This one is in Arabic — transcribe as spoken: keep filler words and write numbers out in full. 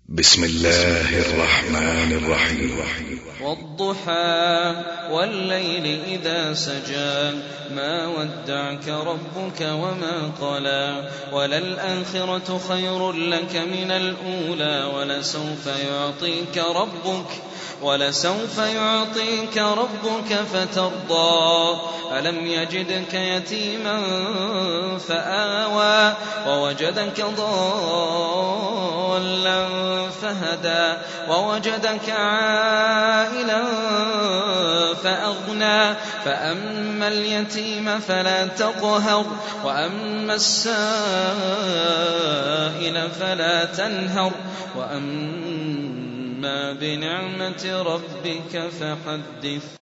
بسم الله الرحمن الرحيم. والضحى والليل إذا سجى ما ودعك ربك وما قلى وللآخرة خير لك من الأولى ولسوف يعطيك ربك ولسوف يعطيك ربك فترضى ألم يجدك يتيما فآوى ووجدك ضالا فهدى ووجدك عائلا فأغنى فأما اليتيم فلا تقهر وأما السائل فلا تنهر وأما بنعمة ربك فحدث.